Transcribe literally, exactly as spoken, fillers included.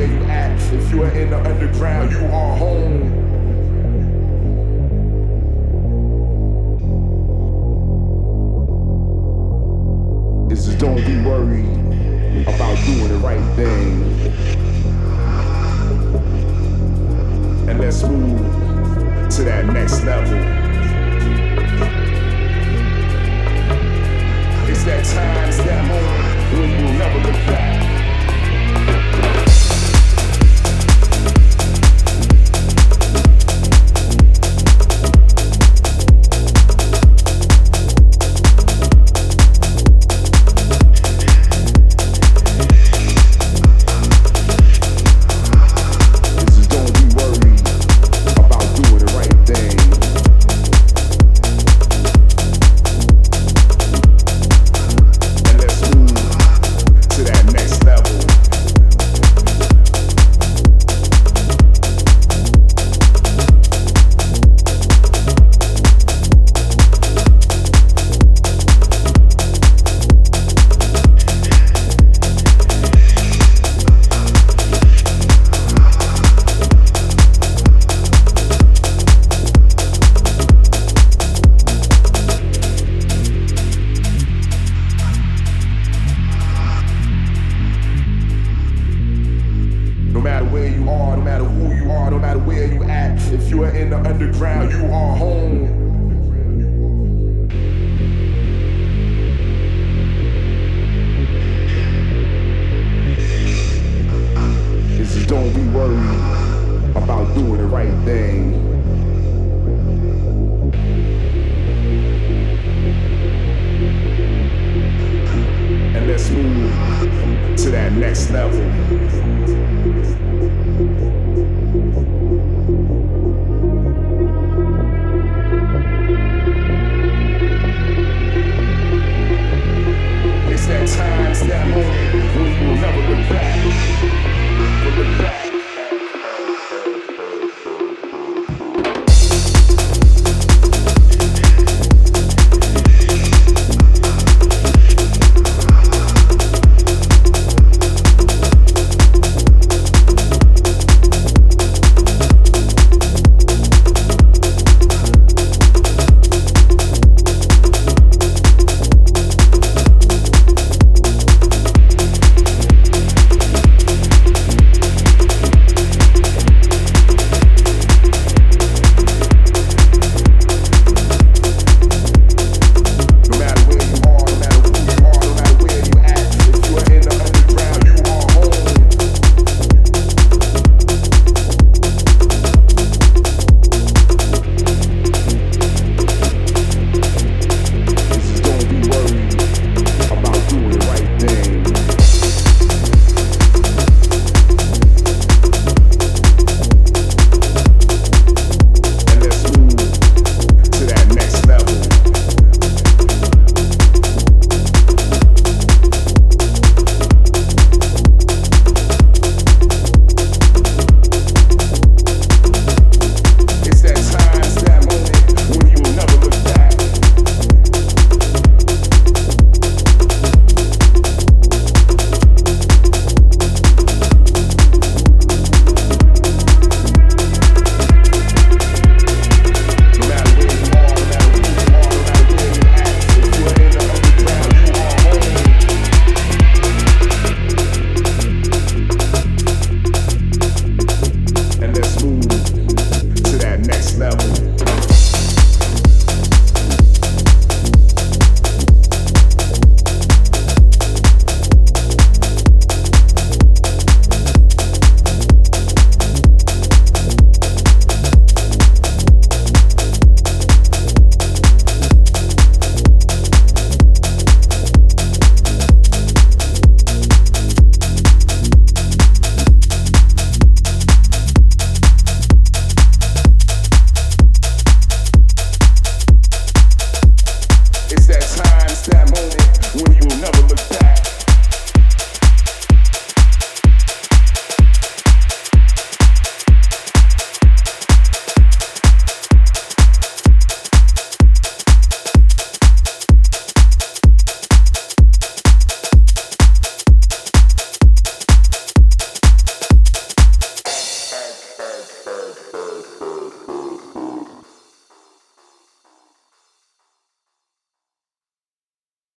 where you at. If you are in the underground, you are home. It's just don't be worried about doing the right thing. And let's move to that next level. It's that time, it's that moment when you will never look back. If you are in the underground, you are home. It's just don't be worried about doing the right thing. And let's move to that next level.